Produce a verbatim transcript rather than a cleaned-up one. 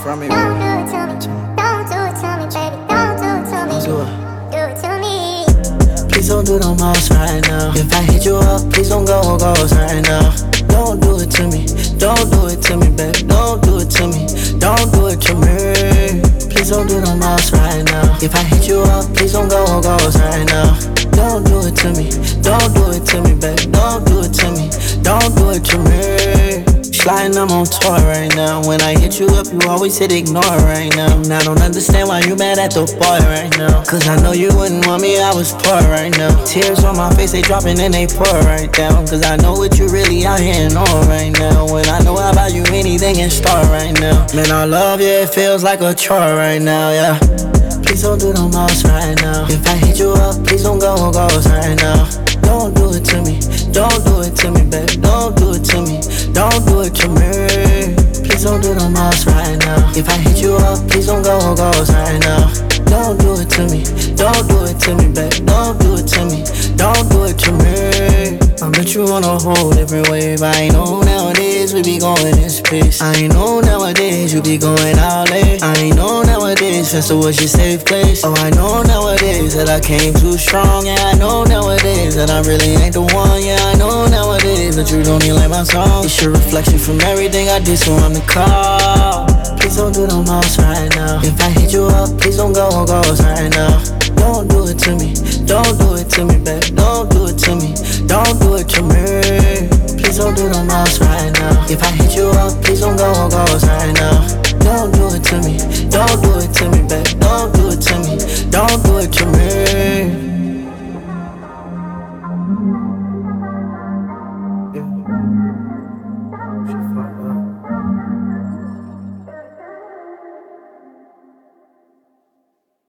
from me. Don't do it to me, don't do it to me, baby. Don't do it to me, Do it. do it to me. Please don't do the most right now. If I hit you up, please don't go ghost right now. Don't do it to me, don't do it to me, baby. Don't do it to me, don't do it to me. Please don't do the most right now. If I hit you up, please don't go ghost right now. Don't do it to me, don't do it to me, baby. Don't do it to me, don't do it to me. Sliding, I'm on tour right now. When I hit you up, you always hit ignore right now. And I don't understand why you mad at the boy right now. Cause I know you wouldn't want me, I was poor right now. Tears on my face, they dropping and they pour right down. Cause I know what you really out here and on right now. When I know about you, anything in store right now. Man, I love you, it feels like a chore right now, yeah. Please don't do the most right now. If I hit you up, please don't go ghost right now. Don't do it to me, don't do it to me, baby. Don't do it to me, don't do it to me. Please don't do the most right now. If I hit you up, please don't go ghost right now. Don't do it to me, don't do it to me, baby. Don't do it to me, don't do it to me. I met you on a whole different wave. I know nowadays we be going in space. I know nowadays you be going out late. I know nowadays Festa was your safe place. Oh, I know nowadays that I came too strong. Yeah, I know nowadays that I really ain't the one. Yeah, I know nowadays that you don't even like my song. It's your reflection from everything I did, so I'm the call. Please don't do the most right now. If I hit you up, please don't go ghost right now. Don't do it to me, don't do it to me, baby. Don't do it to me, don't do it to me. Please don't do the most right now. If I hit you up, please don't go ghost right now. Don't do it to me, don't do it to me, baby. Don't do it to me, don't do it to me.